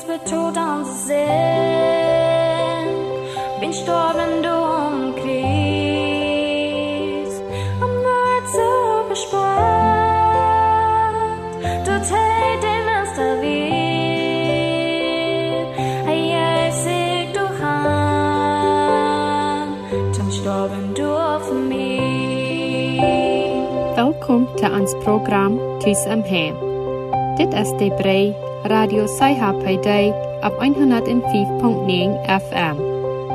wird tot an sich sehen. Bin storben du umkreist, am wird so bespannt. Du tät den Öster wie, ich sieg du han, zum storben du für mich. Welkom til ons program Tus am Heim. Dit is de brei Radio Saiha Paiday op 105.9 FM.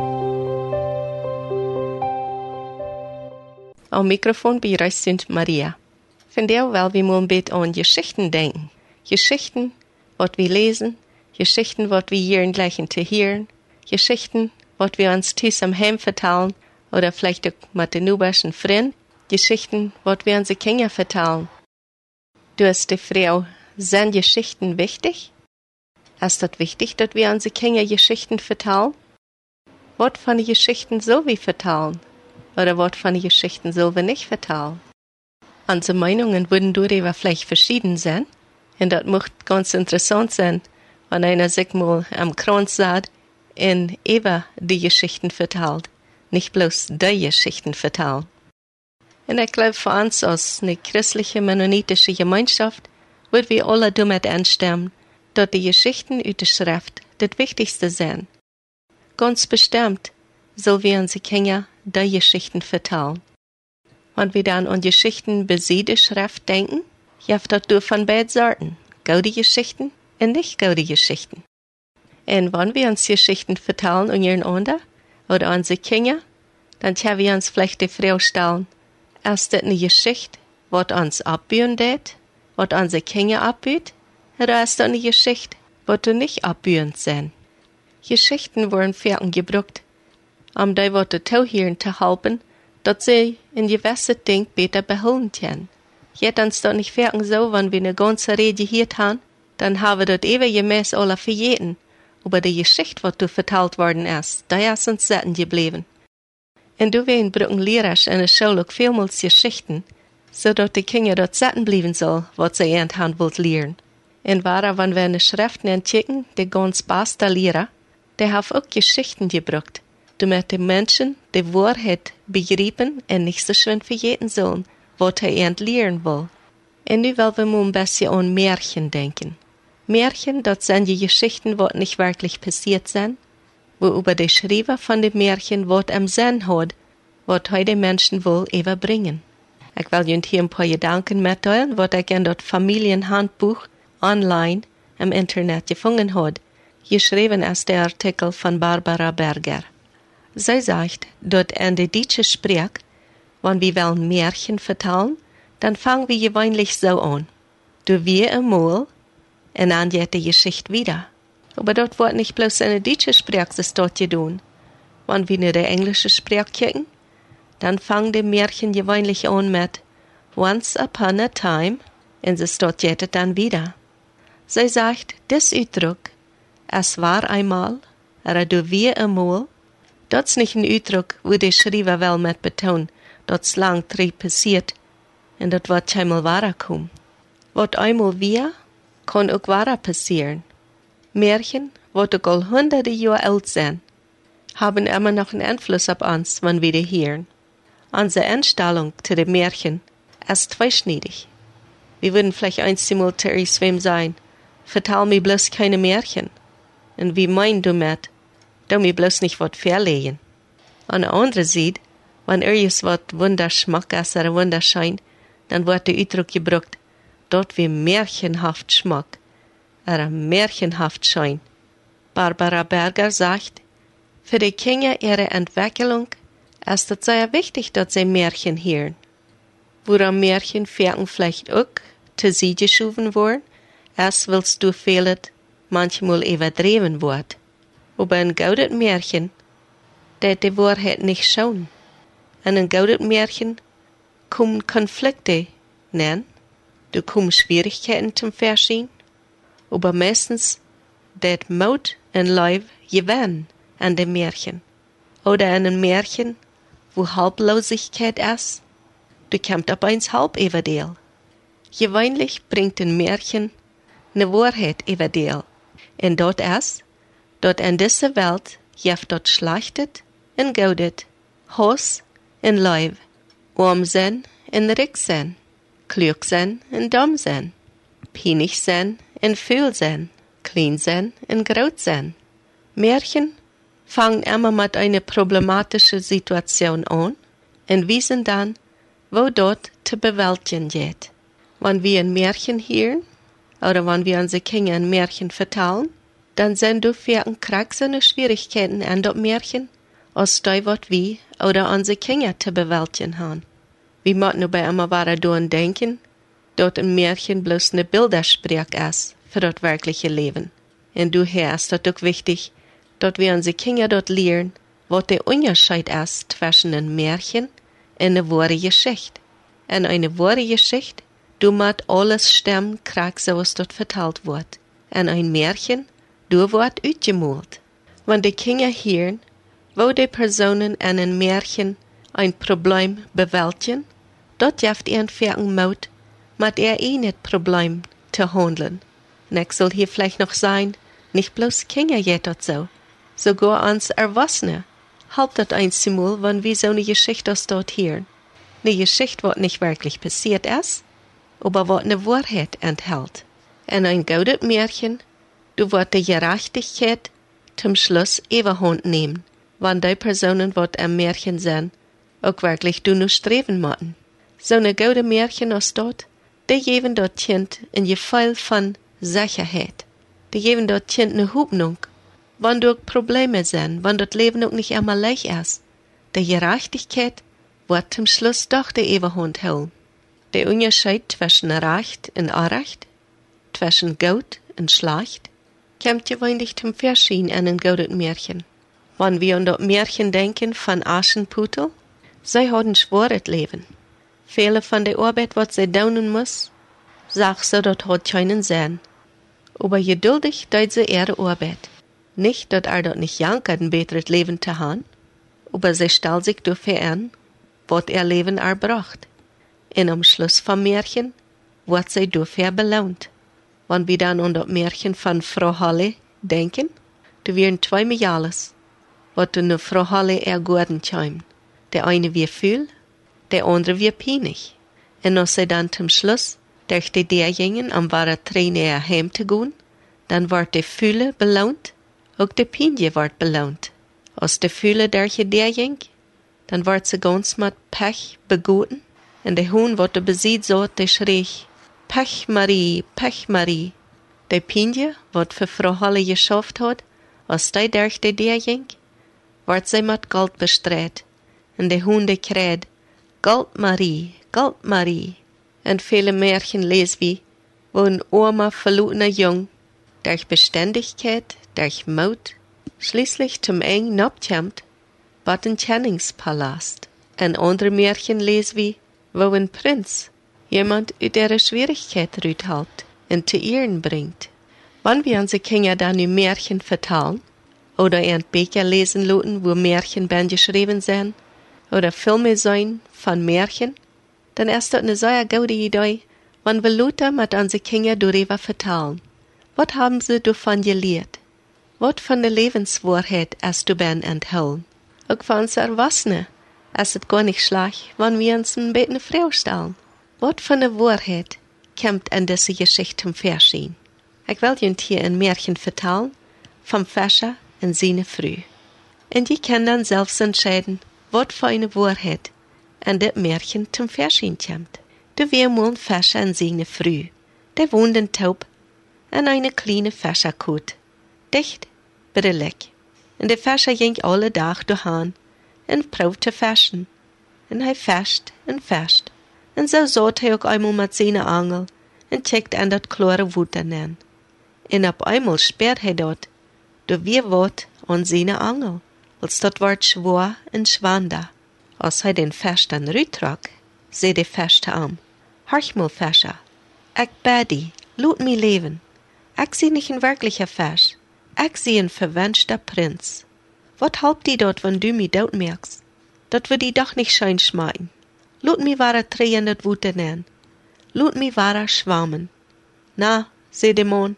Am Mikrofon bereist sind Maria. Vandaag wel we moeten beter aan Geschichten denken. Geschichten, wat we lesen, Geschichten, wat we hier gleichen te hören, Geschichten, wat we uns Tus am Heim vertellen, oder vielleicht auch mit den nubischen Freunden, Geschichten, wat we unsere Kinder vertellen. Du hast die Frau, sind Geschichten wichtig? Ist das wichtig, dass wir unsere Kinder Geschichten vertellen? Was von den Geschichten soll wir vertellen? Oder was von den Geschichten soll wir nicht vertellen? Unsere Meinungen würden darüber vielleicht verschieden sein. Und das macht ganz interessant sein, wenn einer sich mal am Kranz sagt und über die Geschichten vertellt. Nicht bloß die Geschichten vertellen. Und ich glaube, für uns als eine christliche, mennonitische Gemeinschaft würden wir alle damit einstimmen, dass die Geschichten aus der Schrift das Wichtigste sind. Ganz bestimmt sollen wir unsere Kinder die Geschichten vertellen. Wenn wir dann an Geschichten bei der Schrift denken, gibt das durch von beiden Sorten, gute Geschichten und nicht gute Geschichten. Und wenn wir uns Geschichten vertellen untereinander oder unsere Kinder, dann können wir uns vielleicht die Frage stellen, ist das eine Geschichte, was uns abbühen tät, was unsere Kinder abbüht, oder ist das eine Geschichte, was du nicht abbühend sind? Geschichten wurden Pferden gebraucht, die Worte zuhören zu helfen, dass sie in gewisse Dinge besser behalten können. Jetzt uns doch nicht Pferden so, wenn wir eine ganze Rede gehört haben, dann haben wir das ewiggemäß alle verjeten. Aber die Geschichte, was du vertellt worden ist, die ist uns selten geblieben. Und du wirst brauchen lehrerisch in der Schule auch vielmals Geschichten, sodass die Kinder dort sitzen bleiben soll, was sie haben wollt lernen. Und wahrer, wenn wir in der Schriften entdecken, die ganz beste Lehrer, die haben auch Geschichten gebraucht, damit die Menschen die Wahrheit begreifen und nicht so schön verjeten sollen, was sie lernen wollen. Und nu wollen wir mal ein bisschen an Märchen denken. Märchen, das sind die Geschichten, die nicht wirklich passiert sind, wo über die Schreiber von den Märchen was am Sinn hat, was heute Menschen wohl überbringen. Ich will Ihnen hier ein paar Gedanken mitteilen, was ich in das Familienhandbuch online im Internet gefunden habe. Geschrieben ist der Artikel von Barbara Berger. Sie sagt, dort in der deutschen Sprache, wenn wir wollen Märchen vertellen, dann fangen wir gewöhnlich so an. Du wir einmal, und dann geht die Geschichte wieder. Aber dort wird nicht bloß eine deutsche Sprache das dort getan. Wenn wir in die englische Sprache kicken, dann fangen die Märchen gewöhnlich an mit Once upon a time, und das dort geht dann wieder. Sie sagt, das Ausdruck, es war einmal, oder du wir einmal, das ist nicht ein Ausdruck, wo der Schreiber will mit betonen, dass lang drei passiert, und das wird einmal wahr kommen. Was einmal wir, kann auch wahr passieren. Märchen, die auch all hunderte Jahre alt sind, haben immer noch einen Einfluss auf uns, wenn wir die hören. Unsere Einstellung zu den Märchen ist zweischneidig. Wir würden vielleicht einmal zu wem sein, vertell mir bloß keine Märchen. Und wie meinst du mit, du mir bloß nicht was verlegen. An der anderen Seite, wenn irgendwas was wunderschmack ist oder wunderschein, dann wird der Ausdruck gebraucht, dort wie märchenhaft Schmack oder märchenhaft Schein. Barbara Berger sagt, für die Kinder ihre Entwicklung ist es sehr wichtig, dass sie Märchen hören. Woran Märchen vielleicht auch zu sie geschoben wurden, erst willst du fehlet manchmal übertrieben wird. Aber ein gutes Märchen, der die Wahrheit nicht schauen. In ein gutes Märchen kommen Konflikte, nein, du kommen Schwierigkeiten zum Verschieden, aber meistens det Mut und Leib gewinnen an dem Märchen. Oder an einem Märchen, wo Halblosigkeit ist, du kommst ab eins halb überdeel. Gewöhnlich bringt ein Märchen eine Wahrheit überdeel. En dort is, dort in deze Welt jeft dort schlachtet en goudet, hos en leib, arm zijn en rik zijn, klug zijn en dom zijn, pinig zijn en veel zijn, klein zijn en groot zijn. Märchen fangen immer mit einer problematischen Situation an und wissen dann, wo dort zu bewältigen geht. Wenn wir ein Märchen hören, oder wenn wir unsere Kinder ein Märchen vertellen, dann sind dafür kraxende Schwierigkeiten an das Märchen, als das, was wir oder unsere Kinder zu bewältigen haben. Wir müssen aber immer weiter daran denken, dass ein Märchen bloß eine Bildersprech ist für das wirkliche Leben. Und daher ist es auch wichtig, dass wir unsere Kinder dort lernen, was der Unterschied ist zwischen einem Märchen und einer wahren Geschichte. Und eine wahre Geschichte, du musst alles stimmen, so was dort vertelt wird. Und ein Märchen, du wird ausgemalt. Wenn die Kinder hören, wo die Personen in einem Märchen ein Problem bewältigen, dort jaft ihren Ferken Mut, mit nicht Problem zu handeln. Und ich soll hier vielleicht noch sagen, nicht bloß Kinder geht dort so. Sogar uns Erwachsene halbt das einmal, wenn wir so eine Geschichte aus dort hören. Eine Geschichte, was nicht wirklich passiert ist, aber was eine Wahrheit enthält. Und ein gutes Märchen, du wirst die Gerechtigkeit zum Schluss überhand nehmen, wenn die Personen, was am Märchen sind, auch wirklich du nur streben müssen. So eine gute Märchen aus dort, die geben dort Kind ein Gefühl von Sicherheit. Die geben dort Kind eine Hoffnung, wenn dort Probleme sind, wenn das Leben auch nicht immer leicht ist. Die Gerechtigkeit wird zum Schluss doch die Überhand holen. Der Unterschied zwischen Recht und Unrecht, zwischen Gut und Schlecht, kommt gewöhnlich zum Verschieden in einem guten Märchen. Wenn wir an das Märchen denken von Aschenputtel, sie haben ein schweres Leben. Viele von der Arbeit, was sie tun muss, sagt sie, das hat keinen Sinn. Aber geduldig tut sie ihre Arbeit. Nicht, dass dort nicht jankert, ein besseres Leben zu haben, aber sie stellt sich dafür an, was ihr Leben erbracht. Und am Schluss vom Märchen wird sie dafür belohnt. Wenn wir dann an das Märchen von Frau Holle denken, da wären zwei Mädels, was nur Frau Holle ergorden kam. Der eine wir viel, der andere wir pinig. Und als sie dann zum Schluss durch die derjenigen am wahren Trainer heim zu gehen, dann wird der Fühle belohnt, auch der Pinje wird belohnt. Als der Fühle durch derjenigen, dann wird sie ganz mit Pech begoten, und der Huhn, was der besieht, so, der schrie, Pech Marie, Pech Marie. Der Pinje, was für Frau Holle geschafft hat, als die durch die derjenigen, wird sie mit Gold bestreut. Und der Huhn, der kräht, Gold Marie, Gold Marie. Und viele Märchen lesen wir, wo ein armer, verlorener Jung durch Beständigkeit, durch Mut, schließlich zum Eng abkommt, bei den Kenningspalast. Ein anderes Märchen lesen wir, wo ein Prinz jemand aus ihrer Schwierigkeit raushält und zu Ehren bringt. Wenn wir unsere Kinder dann ein Märchen vertellen, oder ein Bücher lesen lassen, wo Märchenbände geschrieben sind, oder Filme sein von Märchen, dann ist das eine sehr gute Idee, wenn wir Leute mit unseren Kindern darüber vertellen. Was haben sie davon gelernt? Was von der Lebenswahrheit ist darin enthalten? Auch für uns Erwachsene ist es gar nicht schlecht, wenn wir uns ein bisschen eine Frage stellen. Was von der Wahrheit kommt in diese Geschichte zum Verschieden? Ich will Ihnen hier ein Märchen vertellen vom Fischer und seine Frau. Und ihr könnt dann selbst entscheiden, was für eine Wahrheit in das Märchen zum Verschieden kommt. Da war mal ein Fischer und seine Frau. Der wohnt in Taub in einer kleinen Fischerkut, dicht brillig. Und der Fischer ging alle Tag dahin und probte fischen. Und er fischt und fischt. Und so saß er auch einmal mit seiner Angel und checkte an das klare Wasser an. Und auf einmal sperrt er dort, da wir wat an seine Angel, als dat ward schwer und schwander. Als er den Fisch dann rüttrag, seh der Fisch an. Horch mal, Fischer, ich bedi, lut mi leben. Ich sieh nicht ein wirklicher Fisch, ich sieh ein verwünschter Prinz. Wat halbt die dort, wenn du mi dort merkst? Dat wird die doch nicht schein schmecken. Lut mi wahrer Tränen dat Wute nennen. Lut mi wahrer schwammen. Na, seh der Mann,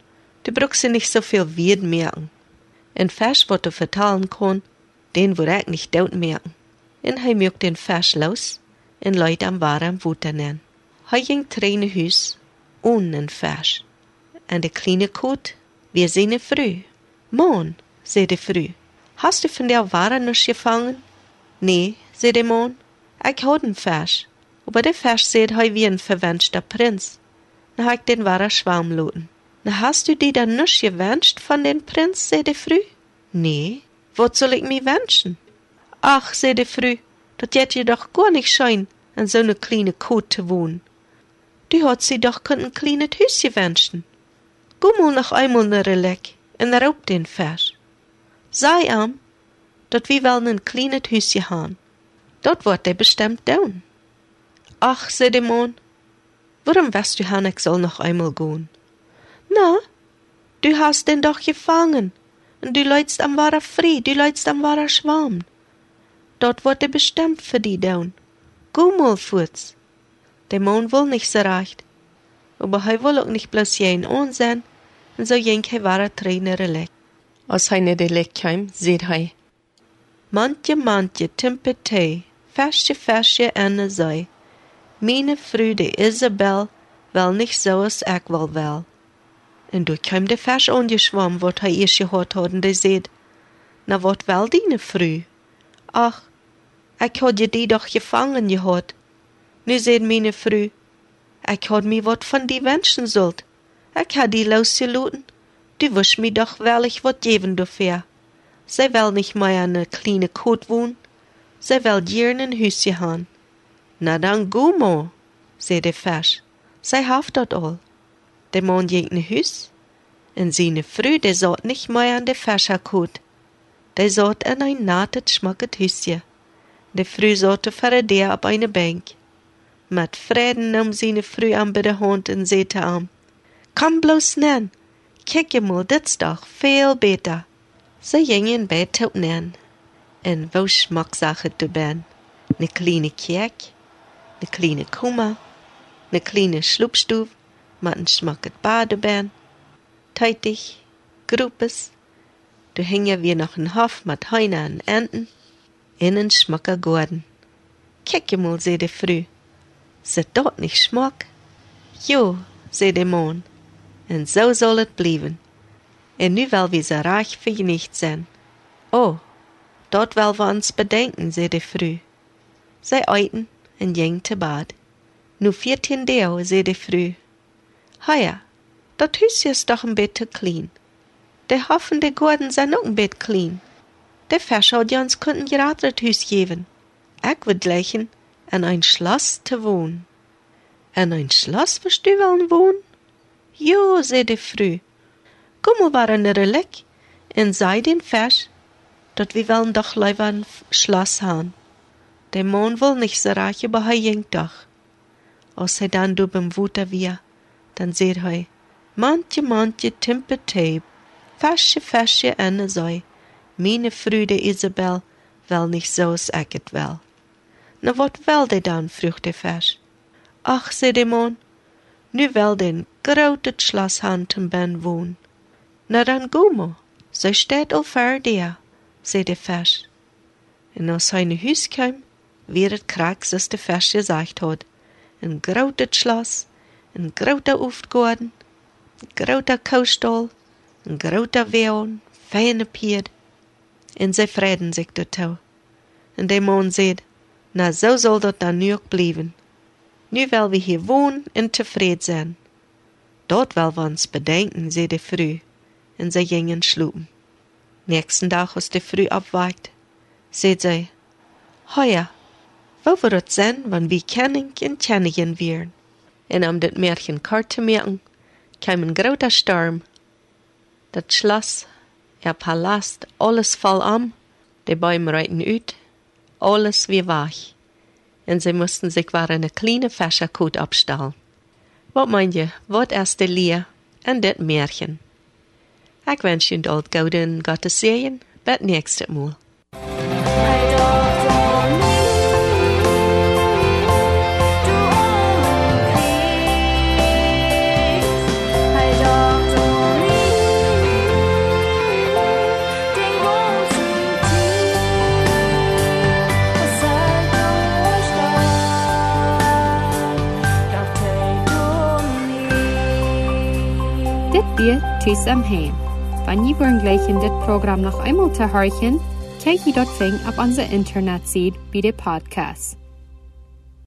Du brauchst nicht so viel Wied merken. Ein Vers, was du vertalen kann, den würde ich nicht dort merken. Und er mögt den Vers los und Leute am warmen Wutter nennen. Er ging trainen Hus ohne einen Vers. Und der kleine Kot, wir sehen früh. Mann, sagt die Früh, hast du von der Ware noch gefangen? Nee, sagt der Mann, ich hab einen Vers. Aber der Vers sagt, er wie ein verwünschter Prinz. Na hab ich den Ware Schwarm loten. Na hast du die dann noch gewünscht von den Prinz, sagt die Früh? Nee, was soll ich mir wünschen? Ach, sagt die Früh, dat jet je doch gar nicht schein, an so ne kleine Kot zu wohnen. Du hat sie doch ein kleines Hüsje wünschen. Geh mal noch einmal ne Leck und raub den Vers. Sei am, dat wir wollen ein kleines Hüsje haben. Dort wird der bestimmt down. Ach, sagt der Mann, warum weißt du, Han, ich soll noch einmal gehen? Na, du hast den doch gefangen, und du leidst am wahrer Frei, du leidst am wahrer Schwarm. Dort wird er bestimmt für die down. Geh mal fort. Der Mann will nicht so recht, aber er will auch nicht bloß jeden ansehen, und so jenk er wahrer Trainer Leck. Als er nicht Leck kam, sagt er, Mantje, Timpetee, Fersje, Anne sei, meine Früde Isabel, wel nicht so als ich will. Und du kam der Vers angeschwommen, wat er erst gehört hat, und der seht, na wat will deine Früh? Ach, ich had je die doch gefangen gehad. Nu seht meine Früh, ich had mi wat von die wünschen sollt. Ich had die losgelaten. Du wirst mi doch wellig wat geben dafür. Sie will nicht mehr an ne kleine Kot wohnen. Sie will gern ein Hüsje haben. Na dann geh mal, sagt der Vers. Sie haft dat all. Der Mann ging ne Hüs, und seine Früh, der satt nicht mehr an der Fescherkot. Der satt an ein natet, schmacket Hüsje. Der Früh satt vor der auf eine Bank. Mit Frieden nahm seine Früh an bei der Hand und sagte ihm, komm bloß nen, kick mal, das doch viel besser. Sie gingen in Bett tot nen. Und wo Schmacksache du ben? Ne kleine Kerk, ne kleine Kummer, ne kleine Schlupfstuf, mit n schmacket Badebän, teitig, Gruppes, du häng ja wie noch n Hof mit Heine und Enten, in n schmacker Gorden. Kicke mal, seh de Früh, se dort nicht schmack? Jo, seh de Mann, und so soll et blieben. Und nu will wir so reich für nicht sein. Oh, dort will wir uns bedenken, seh de Früh. Sei eiten und ging zu Bad. Nu 14 Deo, seh de Früh. Heuer, dat Hüsje ist doch ein bisschen klein. Der Hoffen der Gorden sind auch ein bisschen klein. Der Verschau, die uns könnten gerade das Hüs geben. Ich würd lächeln, an ein Schloss zu wohnen. An ein Schloss, wirst du wollen wohnen? Jo, seh de Früh. Komm mal war an der Leck, und sei den Vers, dat wir wollen doch lieber ein Schloss haben. Der Mann will nicht so reich, aber er ging doch. Als er dann du beim Wutter wir, dann seht er, Mantje, Timpetee, Fesche, Anne sei, meine Früde Isabel, will nicht so, als ich et will. Na, wat will der dann, frug der Vers. Ach, seh der Mann, nu will den grotet Schloss haben zum Ben wohnen. Na dann geh mal, so steht all vor dir, seh der Vers. Und als seine Hüs kam, wird krax, als der Vers gesagt hat. Ein grotet Schloss, ein groter Uftgarten, ein groter Kaustall, ein groter Wehren, feine Pied. Und sie freuen sich dazu. Und der Mann sagt, na so soll das dann nu auch bleiben. Nu will wir hier wohnen und zufrieden sein. Dort will wir uns bedenken, sagt der Früh. Und sie gingen schlupen. Nächsten Tag, als der Früh abweicht, sagt sie, heuer, wo wird es sein, wenn wir kennen und kennen werden? Und um das Märchen kort zu merken, kam ein großer Sturm. Das Schloss, der Palast, alles voll an, die Bäume reiten ut, alles wie weich. Und sie mussten sich war eine kleine Fescherkot abstellen. Was meint ihr, was ist der Lied an das Märchen? Ich wünsche Ihnen all Gute und Gottes Segen. Bis nächstes Mal. Radio Tus am Heim. Wenn ihr wollen gleich in das Programm noch einmal zu hören, könnt ihr dort auf unserer Internetseite bei den Podcasts.